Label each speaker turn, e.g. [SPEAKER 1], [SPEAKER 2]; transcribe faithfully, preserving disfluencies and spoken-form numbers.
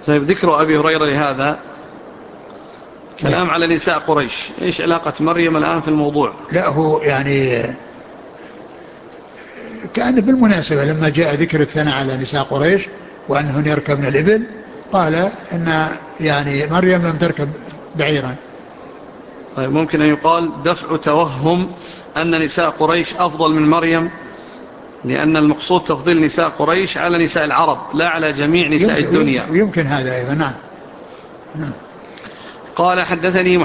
[SPEAKER 1] طيب ذكر أبي هريرة لهذا كلام على نساء قريش، إيش علاقة مريم الآن في الموضوع؟
[SPEAKER 2] لا هو يعني كأنه بالمناسبة لما جاء ذكر الثناء على نساء قريش وأنهن يركبن الإبل قال إن يعني مريم لم تركب بعيرا.
[SPEAKER 1] طيب ممكن أن يقال دفع توهم أن نساء قريش أفضل من مريم، لأن المقصود تفضيل نساء قريش على نساء العرب لا على جميع نساء
[SPEAKER 2] يمكن,
[SPEAKER 1] الدنيا.
[SPEAKER 2] يمكن هذا أيضا. نعم. نعم.
[SPEAKER 1] قال حدثني